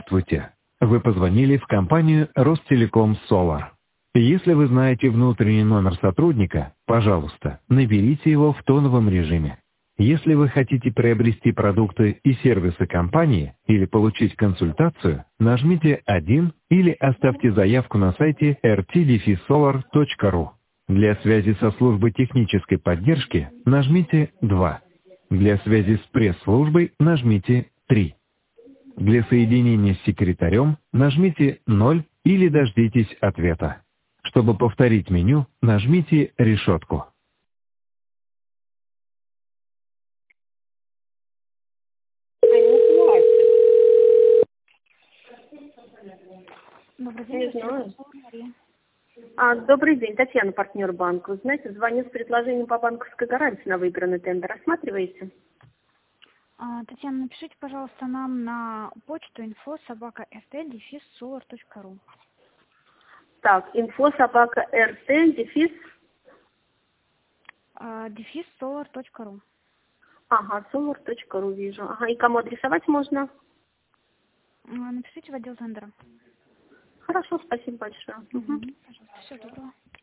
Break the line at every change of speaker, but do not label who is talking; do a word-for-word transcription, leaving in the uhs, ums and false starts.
Здравствуйте. Вы позвонили в компанию Ростелеком Solar. Если вы знаете внутренний номер сотрудника, пожалуйста, наберите его в тоновом режиме. Если вы хотите приобрести продукты и сервисы компании или получить консультацию, нажмите один или оставьте заявку на сайте эр ти соlar точка ру. Для связи со службой технической поддержки нажмите два. Для связи с пресс-службой нажмите три. Для соединения с секретарем нажмите ноль или дождитесь ответа. Чтобы повторить меню, нажмите решетку.
Добрый
Не
день,
знаю.
Мария.
А, добрый день, Татьяна, партнер банка. Вы знаете, звоню с предложением по банковской гарантии на выигранный тендер. Рассматриваете?
А, Татьяна, напишите, пожалуйста, нам на почту инфо собака рт дефис solar точка ру.
Так, инфо собака рт дефис.
А, дефис solar точка ру.
Ага, solar точка ру вижу. Ага, и кому адресовать можно?
А, напишите в отдел тендера.
Хорошо, спасибо большое.
Угу.
Мгм.
Пожалуйста, всего доброго.